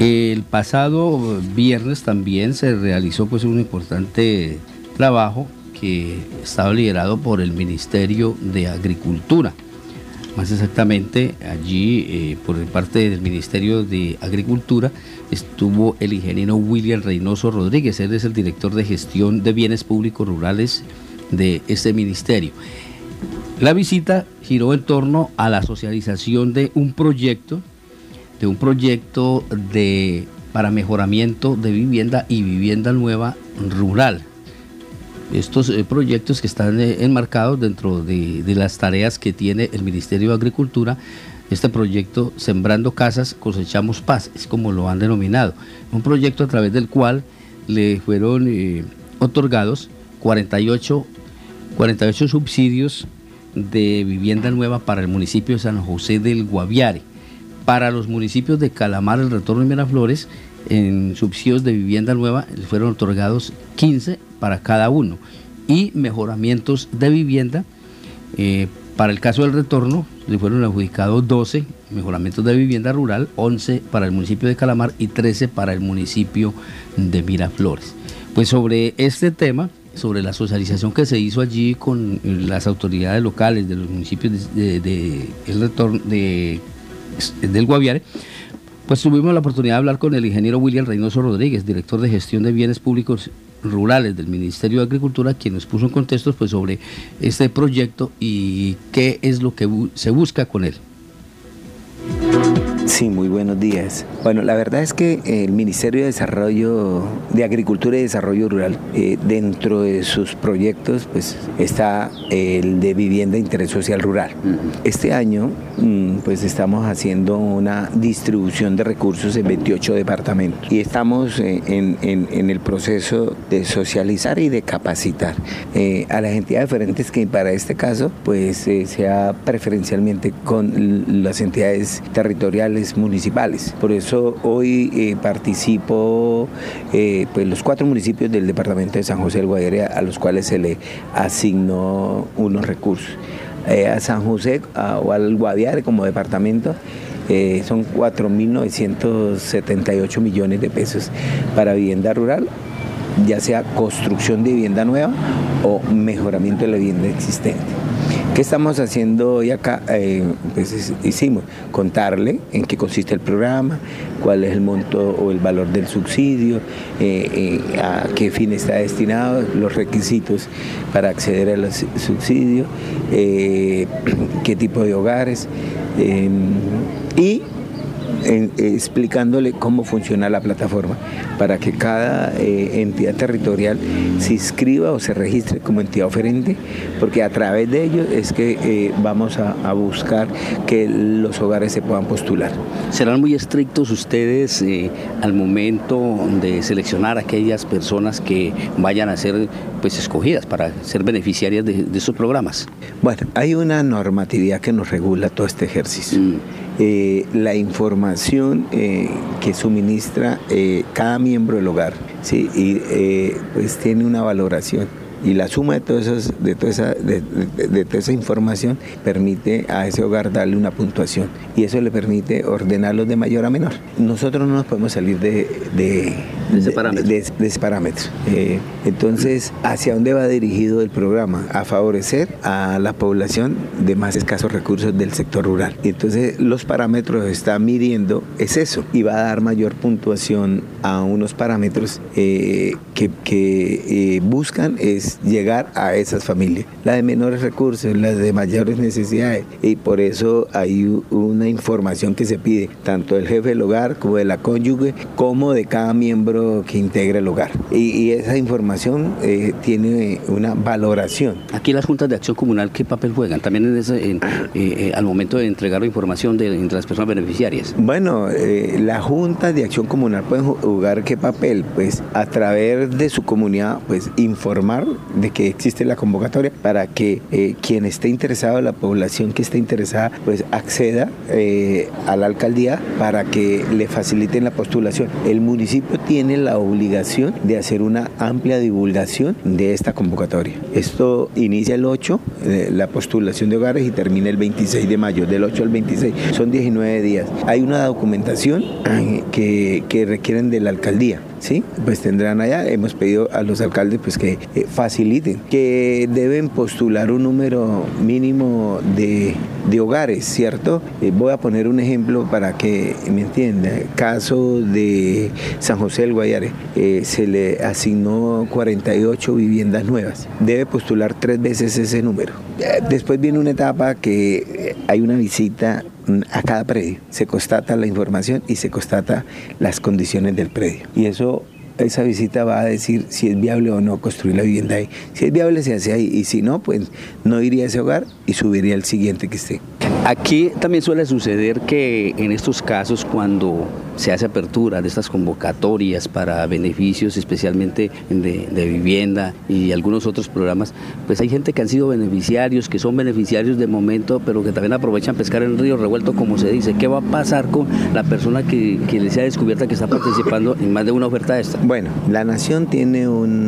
El pasado viernes también se realizó pues un importante trabajo que estaba liderado por el Ministerio de Agricultura. Más exactamente, allí por parte del Ministerio de Agricultura estuvo el ingeniero William Reynoso Rodríguez. Él es el director de gestión de bienes públicos rurales de este ministerio. La visita giró en torno a la socialización de un proyecto para mejoramiento de vivienda y vivienda nueva rural. Estos proyectos que están enmarcados dentro de las tareas que tiene el Ministerio de Agricultura, este proyecto Sembrando Casas, Cosechamos Paz, es como lo han denominado. Un proyecto a través del cual le fueron otorgados 48 subsidios de vivienda nueva para el municipio de San José del Guaviare. Para los municipios de Calamar, El Retorno y Miraflores, en subsidios de vivienda nueva fueron otorgados 15 para cada uno, y mejoramientos de vivienda, para el caso del Retorno le fueron adjudicados 12 mejoramientos de vivienda rural, 11 para el municipio de Calamar y 13 para el municipio de Miraflores. Pues sobre este tema, sobre la socialización que se hizo allí con las autoridades locales de los municipios del Guaviare, pues tuvimos la oportunidad de hablar con el ingeniero William Reynoso Rodríguez, director de gestión de bienes públicos rurales del Ministerio de Agricultura, quien nos puso en contexto pues sobre este proyecto y qué es lo que se busca con él. Sí, muy buenos días. Bueno, la verdad es que el Ministerio de Agricultura y Desarrollo Rural, dentro de sus proyectos, pues está el de vivienda de interés social rural. Este año, pues estamos haciendo una distribución de recursos en 28 departamentos y estamos en el proceso de socializar y de capacitar a las entidades diferentes, que para este caso, pues sea preferencialmente con las entidades territoriales municipales. Por eso hoy participo pues los 4 municipios del departamento de San José del Guaviare, a los cuales se le asignó unos recursos. A San José o al Guaviare como departamento son 4.978 millones de pesos para vivienda rural, ya sea construcción de vivienda nueva o mejoramiento de la vivienda existente. ¿Qué estamos haciendo hoy acá? Pues hicimos contarle en qué consiste el programa, cuál es el monto o el valor del subsidio, a qué fin está destinado, los requisitos para acceder al subsidio, qué tipo de hogares y explicándole cómo funciona la plataforma para que cada entidad territorial se inscriba o se registre como entidad oferente, porque a través de ello es que vamos a buscar que los hogares se puedan postular. ¿Serán muy estrictos ustedes al momento de seleccionar a aquellas personas que vayan a ser pues escogidas para ser beneficiarias de estos programas? Bueno, hay una normatividad que nos regula todo este ejercicio. La información que suministra cada miembro del hogar, ¿sí? Y pues tiene una valoración, y la suma de toda esa información permite a ese hogar darle una puntuación, y eso le permite ordenarlos de mayor a menor. Nosotros no nos podemos salir de ese parámetro. Entonces, ¿hacia dónde va dirigido el programa? A favorecer a la población de más escasos recursos del sector rural. Y entonces los parámetros que está midiendo es eso, y va a dar mayor puntuación a unos parámetros que buscan es llegar a esas familias, las de menores recursos, las de mayores necesidades, y por eso hay una información que se pide tanto del jefe del hogar como de la cónyuge como de cada miembro que integra el hogar, y esa información tiene una valoración. Aquí las juntas de acción comunal, ¿qué papel juegan? También al momento de entregar la información entre las personas beneficiarias. Bueno, las juntas de acción comunal pueden jugar ¿qué papel? Pues a través de su comunidad, pues informar de que existe la convocatoria para que quien esté interesado, la población que esté interesada, pues acceda a la alcaldía para que le faciliten la postulación. El municipio tiene la obligación de hacer una amplia divulgación de esta convocatoria. Esto inicia el 8, la postulación de hogares, y termina el 26 de mayo, del 8 al 26. Son 19 días. Hay una documentación que requieren de la alcaldía, ¿sí? Pues tendrán allá, hemos pedido a los alcaldes pues que faciliten, que deben postular un número mínimo de hogares, ¿cierto? Voy a poner un ejemplo para que me entienda. Caso de San José del Guaviare, se le asignó 48 viviendas nuevas. Debe postular 3 veces ese número. Después viene una etapa que hay una visita a cada predio, se constata la información y se constata las condiciones del predio. Y esa visita va a decir si es viable o no construir la vivienda ahí. Si es viable, se hace ahí, y si no, pues no iría a ese hogar y subiría al siguiente que esté. Aquí también suele suceder que en estos casos, cuando se hace apertura de estas convocatorias para beneficios, especialmente de vivienda y algunos otros programas, pues hay gente que han sido beneficiarios, que son beneficiarios de momento, pero que también aprovechan pescar en río revuelto, como se dice. ¿Qué va a pasar con la persona que les sea descubierta que está participando en más de una oferta de esta? Bueno, la Nación tiene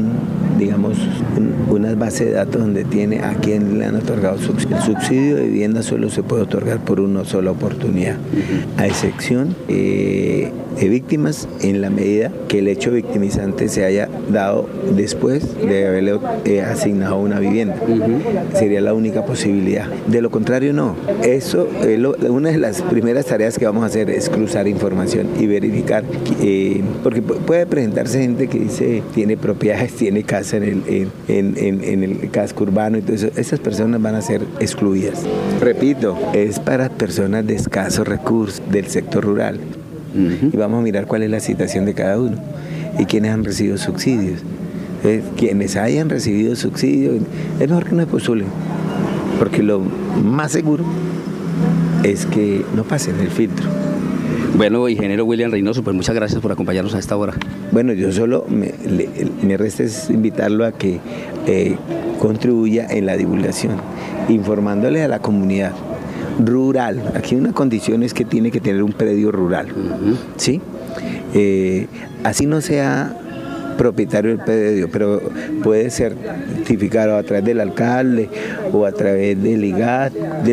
unas bases de datos donde tiene a quién le han otorgado subsidio. El subsidio de vivienda solo se puede otorgar por una sola oportunidad, a excepción de víctimas, en la medida que el hecho victimizante se haya dado después de haberle asignado una vivienda. Sería la única posibilidad. De lo contrario, no. Eso, una de las primeras tareas que vamos a hacer es cruzar información y verificar, porque puede presentarse gente que dice tiene propiedades, tiene casa en el casco urbano, y todo eso. Esas personas van a ser excluidas. Repito, es para personas de escasos recursos del sector rural. Y vamos a mirar cuál es la situación de cada uno y quiénes han recibido subsidios. Quienes hayan recibido subsidios, es mejor que no postulen, porque lo más seguro es que no pasen el filtro. Bueno, ingeniero William Reynoso, pues muchas gracias por acompañarnos a esta hora. Bueno, yo solo me resta es invitarlo a que contribuya en la divulgación, informándole a la comunidad rural. Aquí una condición es que tiene que tener un predio rural, ¿sí? Así no sea propietario del predio, pero puede ser certificado a través del alcalde o a través del IGAT,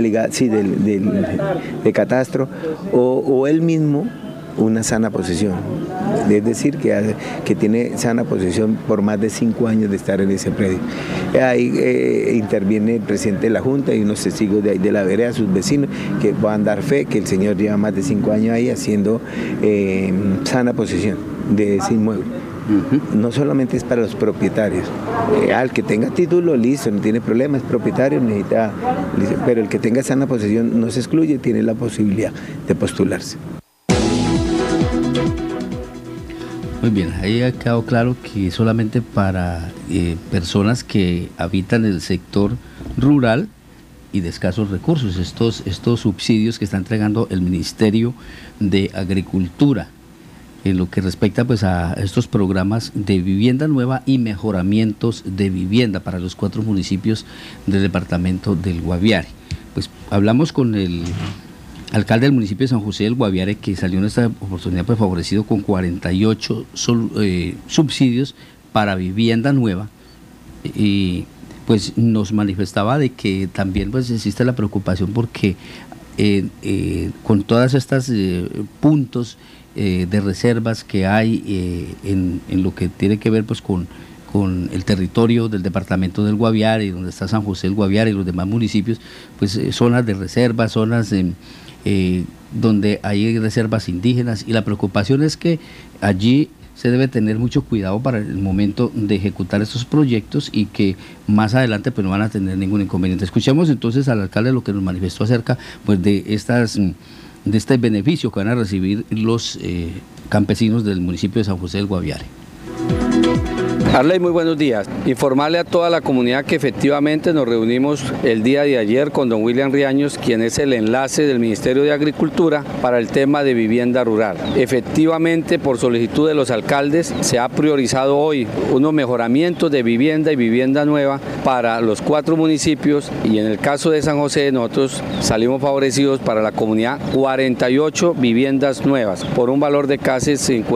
de catastro, o él mismo una sana posesión, es decir, que tiene sana posesión por más de 5 años de estar en ese predio. Ahí interviene el presidente de la Junta y unos testigos de ahí de la vereda, sus vecinos, que van a dar fe que el señor lleva más de 5 años ahí haciendo sana posesión de ese inmueble. No solamente es para los propietarios, al que tenga título, listo, no tiene problema, es propietario, pero el que tenga sana posesión no se excluye, tiene la posibilidad de postularse. Muy bien, ahí ha quedado claro que solamente para personas que habitan el sector rural y de escasos recursos, estos subsidios que está entregando el Ministerio de Agricultura, en lo que respecta pues a estos programas de vivienda nueva y mejoramientos de vivienda para los 4 municipios del departamento del Guaviare. Pues hablamos con el alcalde del municipio de San José del Guaviare, que salió en esta oportunidad pues favorecido con 48 subsidios para vivienda nueva, y pues nos manifestaba de que también pues existe la preocupación porque con todas estas puntos de reservas que hay en lo que tiene que ver pues con el territorio del departamento del Guaviare, donde está San José del Guaviare y los demás municipios, pues zonas de reserva, zonas donde hay reservas indígenas, y la preocupación es que allí se debe tener mucho cuidado para el momento de ejecutar estos proyectos y que más adelante pues no van a tener ningún inconveniente. Escuchemos entonces al alcalde lo que nos manifestó acerca pues de este beneficio que van a recibir los campesinos del municipio de San José del Guaviare. Arley, muy buenos días. Informarle a toda la comunidad que efectivamente nos reunimos el día de ayer con don William Riaños, quien es el enlace del Ministerio de Agricultura para el tema de vivienda rural. Efectivamente, por solicitud de los alcaldes, se ha priorizado hoy unos mejoramientos de vivienda y vivienda nueva para los 4 municipios, y en el caso de San José nosotros salimos favorecidos para la comunidad 48 viviendas nuevas por un valor de casi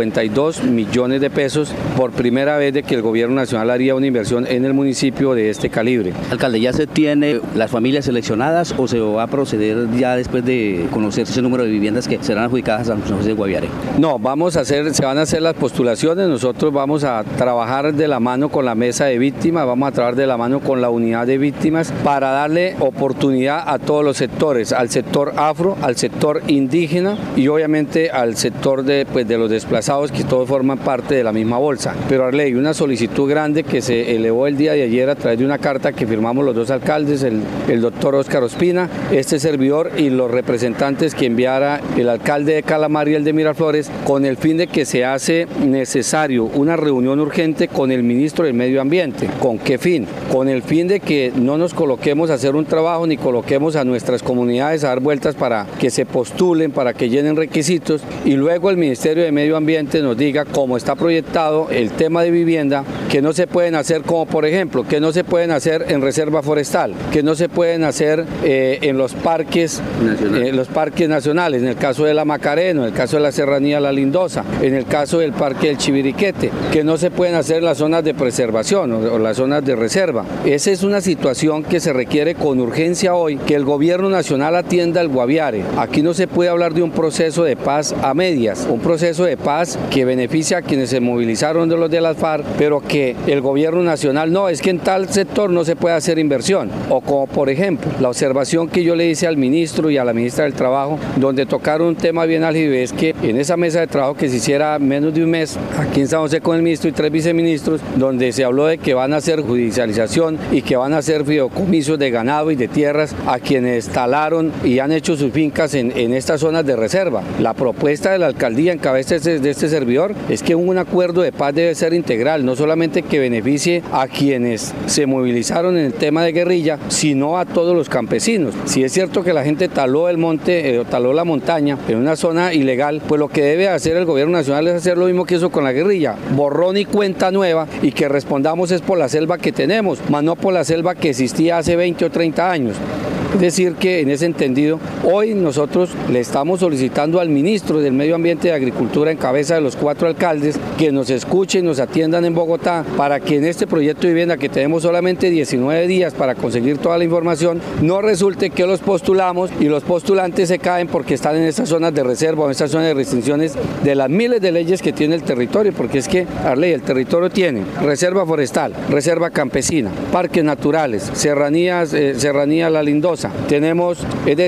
52 millones de pesos, por primera vez de que el Gobierno Nacional haría una inversión en el municipio de este calibre. Alcalde, ¿ya se tiene las familias seleccionadas o se va a proceder ya después de conocerse ese número de viviendas que serán adjudicadas a San José de Guaviare? No, se van a hacer las postulaciones, nosotros vamos a trabajar de la mano con la mesa de víctimas, vamos a trabajar de la mano con la unidad de víctimas para darle oportunidad a todos los sectores, al sector afro, al sector indígena y obviamente al sector de los desplazados, que todos forman parte de la misma bolsa. Pero Arley, una solicitud grande que se elevó el día de ayer a través de una carta que firmamos los 2 alcaldes, el doctor Óscar Ospina, este servidor y los representantes que enviara el alcalde de Calamar y el de Miraflores, con el fin de que se hace necesario una reunión urgente con el ministro del Medio Ambiente. ¿Con qué fin? Con el fin de que no nos coloquemos a hacer un trabajo ni coloquemos a nuestras comunidades a dar vueltas para que se postulen, para que llenen requisitos y luego el Ministerio de Medio Ambiente nos diga cómo está proyectado el tema de vivienda, que no se pueden hacer, como por ejemplo, que no se pueden hacer en reserva forestal, que no se pueden hacer en los parques nacionales, en el caso de la Macarena, en el caso de la Serranía La Lindosa, en el caso del Parque del Chiviriquete, que no se pueden hacer en las zonas de preservación o las zonas de reserva. Esa es una situación que se requiere con urgencia hoy, que el Gobierno Nacional atienda al Guaviare. Aquí no se puede hablar de un proceso de paz a medias, un proceso de paz que beneficia a quienes se movilizaron de los de las FARC, pero que el Gobierno Nacional no, es que en tal sector no se puede hacer inversión. O como por ejemplo, la observación que yo le hice al ministro y a la ministra del Trabajo, donde tocaron un tema bien álgido, es que en esa mesa de trabajo que se hiciera menos de un mes, aquí en San José con el ministro y 3 viceministros, donde se habló de que van a hacer judicialización y que van a hacer fideicomisos de ganado y de tierras a quienes talaron y han hecho sus fincas en estas zonas de reserva. La propuesta de la alcaldía en cabeza de este servidor es que un acuerdo de paz debe ser integral, no solamente que beneficie a quienes se movilizaron en el tema de guerrilla, sino a todos los campesinos. Si es cierto que la gente taló el monte, taló la montaña en una zona ilegal, pues lo que debe hacer el Gobierno Nacional es hacer lo mismo que hizo con la guerrilla, borrón y cuenta nueva, y que respondamos es por la selva que tenemos, más no por la selva que existía hace 20 o 30 años. Es decir que en ese entendido, hoy nosotros le estamos solicitando al ministro del Medio Ambiente y Agricultura en cabeza de los 4 alcaldes que nos escuchen, nos atiendan en Bogotá para que en este proyecto de vivienda que tenemos solamente 19 días para conseguir toda la información, no resulte que los postulamos y los postulantes se caen porque están en estas zonas de reserva o en estas zonas de restricciones de las miles de leyes que tiene el territorio, porque es que, Arley, el territorio tiene reserva forestal, reserva campesina, parques naturales, serranía La Lindosa, tenemos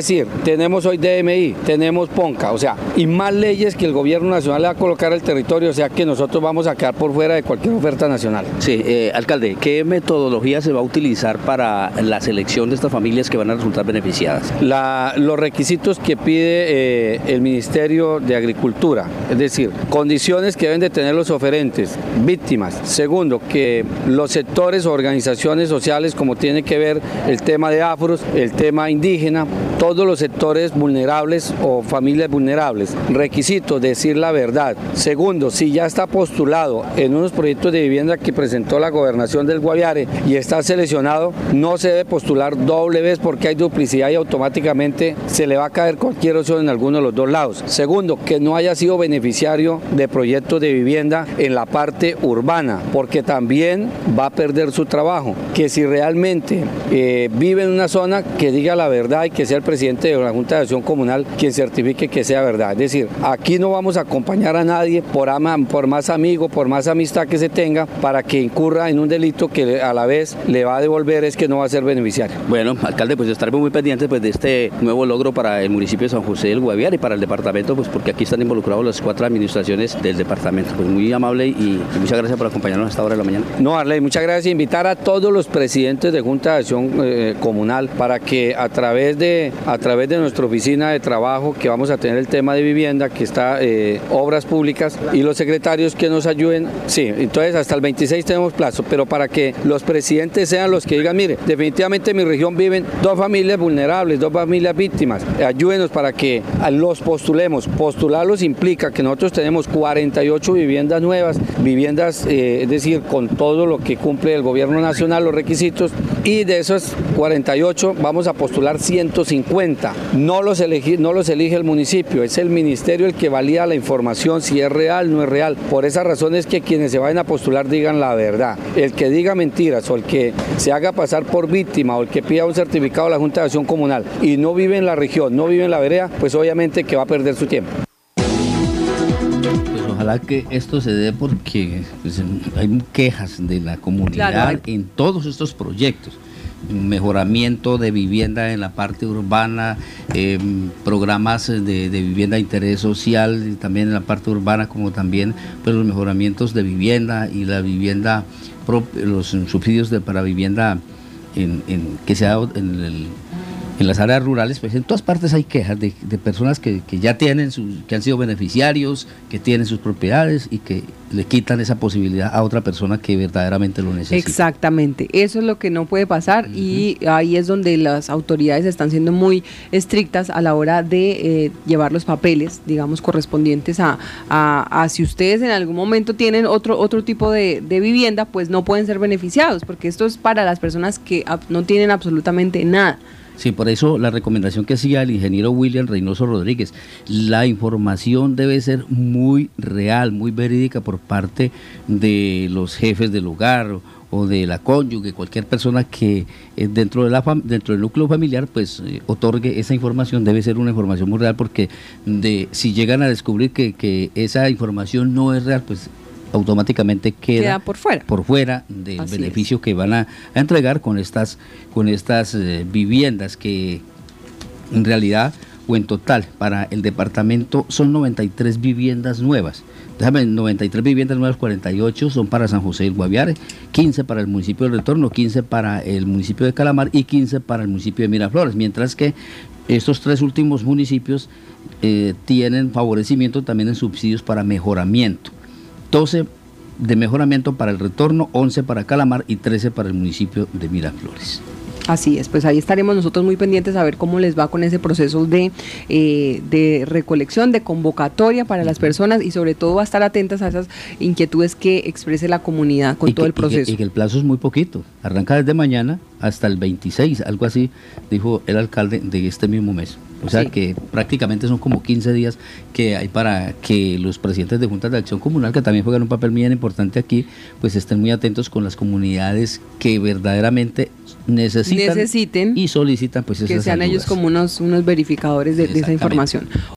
hoy DMI, tenemos PONCA, o sea, y más leyes que el Gobierno Nacional le va a colocar al territorio, o sea que nosotros vamos a quedar por fuera de cualquier oferta nacional. Sí, alcalde, ¿qué metodología se va a utilizar para la selección de estas familias que van a resultar beneficiadas? Los requisitos que pide el Ministerio de Agricultura, es decir, condiciones que deben de tener los oferentes, víctimas. Segundo, que los sectores o organizaciones sociales, como tiene que ver el tema de afros, el tema indígena, todos los sectores vulnerables o familias vulnerables. Requisito, decir la verdad. Segundo, si ya está postulado en unos proyectos de vivienda que presentó la Gobernación del Guaviare y está seleccionado, no se debe postular doble vez porque hay duplicidad y automáticamente se le va a caer cualquier opción en alguno de los 2 lados. Segundo, que no haya sido beneficiario de proyectos de vivienda en la parte urbana, porque también va a perder su trabajo. Que si realmente vive en una zona, que diga la verdad y que sea el presidente de la Junta de Acción Comunal quien certifique que sea verdad. Es decir, aquí no vamos a acompañar a nadie por más amigo, por más amistad que se tenga, para que incurra en un delito que a la vez le va a devolver es que no va a ser beneficiario. Bueno, alcalde, pues estaremos muy pendientes de este nuevo logro para el municipio de San José del Guaviare y para el departamento, pues porque aquí están involucrados las 4 administraciones del departamento. Pues muy amable y muchas gracias por acompañarnos a esta hora de la mañana. No, Arley, muchas gracias. Invitar a todos los presidentes de Junta de Acción Comunal para que a través de a través de nuestra oficina de trabajo, que vamos a tener el tema de vivienda, que está obras públicas, y los secretarios que nos ayuden. Sí, entonces hasta el 26 tenemos plazo, pero para que los presidentes sean los que digan, mire, definitivamente en mi región viven 2 familias vulnerables, 2 familias víctimas, ayúdenos para que los postulemos. Postularlos implica que nosotros tenemos 48 viviendas nuevas, viviendas, es decir, con todo lo que cumple el gobierno nacional, los requisitos, y de esos 48 vamos a postular 150. No los elige el municipio, es el ministerio el que valida la información si es real o no es real. Por esa razón es que quienes se vayan a postular digan la verdad. El que diga mentiras o el que se haga pasar por víctima o el que pida un certificado a la Junta de Acción Comunal y no vive en la región, no vive en la vereda, pues obviamente que va a perder su tiempo. Pues ojalá que esto se dé porque pues, hay quejas de la comunidad, claro, en todos estos proyectos. Mejoramiento de vivienda en la parte urbana, programas de vivienda de interés social también en la parte urbana, como también pues, los mejoramientos de vivienda y la vivienda, los subsidios para vivienda que se ha dado en las áreas rurales. Pues en todas partes hay quejas de personas que ya tienen que han sido beneficiarios, que tienen sus propiedades y que le quitan esa posibilidad a otra persona que verdaderamente lo necesita. Exactamente, eso es lo que no puede pasar. Y ahí es donde las autoridades están siendo muy estrictas a la hora de llevar los papeles, digamos, correspondientes a si ustedes en algún momento tienen otro tipo de vivienda, pues no pueden ser beneficiados, porque esto es para las personas que no tienen absolutamente nada. Sí, por eso la recomendación que hacía el ingeniero William Reynoso Rodríguez, la información debe ser muy real, muy verídica por parte de los jefes del hogar o de la cónyuge, cualquier persona que dentro del núcleo familiar pues otorgue esa información. Debe ser una información muy real, porque si llegan a descubrir que esa información no es real, pues automáticamente queda por fuera del Así beneficio que van a entregar con estas viviendas, que en realidad o en total para el departamento son 93 viviendas nuevas. 93 viviendas nuevas, 48 son para San José del Guaviare, 15 para el municipio del Retorno, 15 para el municipio de Calamar y 15 para el municipio de Miraflores, mientras que estos 3 últimos municipios tienen favorecimiento también en subsidios para mejoramiento. 12 de mejoramiento para el Retorno, 11 para Calamar y 13 para el municipio de Miraflores. Así es, pues ahí estaremos nosotros muy pendientes a ver cómo les va con ese proceso de recolección, de convocatoria para las personas, y sobre todo a estar atentas a esas inquietudes que exprese la comunidad con todo el proceso. Y que el plazo es muy poquito, arranca desde mañana hasta el 26, algo así dijo el alcalde de este mismo mes. O sea que prácticamente son como 15 días que hay para que los presidentes de juntas de acción comunal, que también juegan un papel muy importante aquí, pues estén muy atentos con las comunidades que verdaderamente necesiten y solicitan pues esas que sean ayudas. Ellos como unos verificadores de esa información.